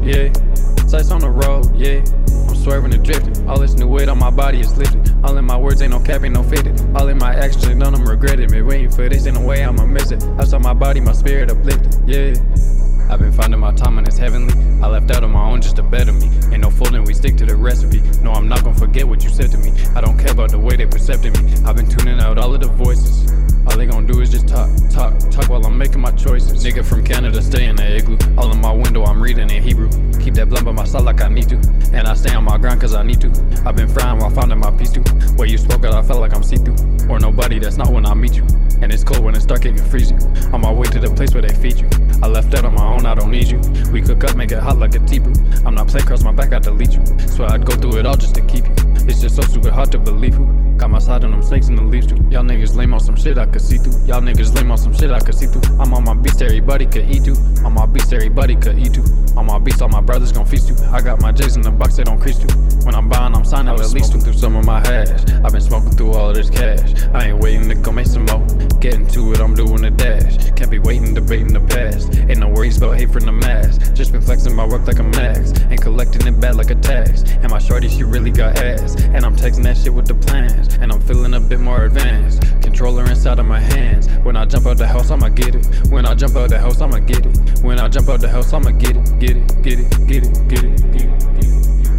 yeah. Sights on the road, yeah. I'm swerving and drifting. All this new weight on my body is lifted. All in my words ain't no cap, ain't no fitted. All in my actions, none of them regretted. Been waiting for this, in a way I'ma miss it. Outside my body, my spirit uplifted, yeah. I've been finding my time and it's heavenly. I left out on my own just to better me. Ain't no folding, we stick to the recipe. No, I'm not gonna forget what you said to me. I don't care about the way they percepted me. I've been tuning out all of the voices. All they gon' do is just talk while I'm making my choices. Nigga from Canada, stay in the igloo. All in my window, I'm reading in Hebrew. Keep that blunt by my side like I need to. And I stay on my grind cause I need to. I've been frying while finding my peace too. Where you spoke out, I felt like I'm see-through. Or nobody, that's not when I meet you. And it's cold when it's dark, it can freeze you. On my way to the place where they feed you. I left out on my own, I don't need you. We cook up, make it hot like a tea-brew. I'm not playing cross my back, I delete you. Swear I'd go through it all just to keep you. It's just so super hard to believe who got my side on them snakes and the leaves too. Y'all niggas lame on some shit I could see through. Y'all niggas lame on some shit I could see through. I'm on my beast, everybody could eat too. On my beast, everybody could eat too. On my beast, all my brothers gon' feast you. I got my J's in the box, they don't crease too. When I'm buying, I'm signing at least through some of my hash. I've been smoking through all of this cash. I ain't waiting to go make some more. Getting to it, I'm doing the dash. Can't be waiting, debating the past. Ain't no worries about hate from the mass. Just been flexing my work like a max. Ain't collecting it bad like a tax. And my shorty, she really got ass. And I'm texting that shit with the plans. And I'm feeling a bit more advanced. Controller inside of my hands. When I jump out the house, I'ma get it. When I jump out the house, I'ma get it. When I jump out the house, I'ma get it. Get it, get it, get it, get it, get it, get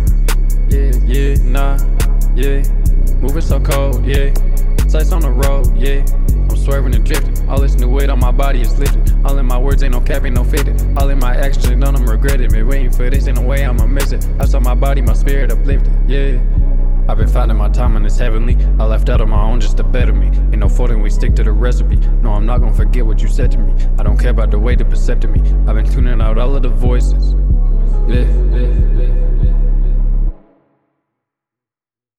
it. Yeah, yeah, nah, yeah. Moving so cold, yeah. Sights on the road, yeah. I'm swerving and drifting. All this new weight on my body is lifted. All in my words ain't no cap, ain't no fitted. All in my actions, none of them regretted. Been waiting for this, in a way I'ma miss it. Outside my body, my spirit uplifted, yeah. I've been finding my time and it's heavenly. I left out on my own just to better me. Ain't no folding, we stick to the recipe. No, I'm not gonna forget what you said to me. I don't care about the way they percepted me. I've been tuning out all of the voices. Yeah, yeah.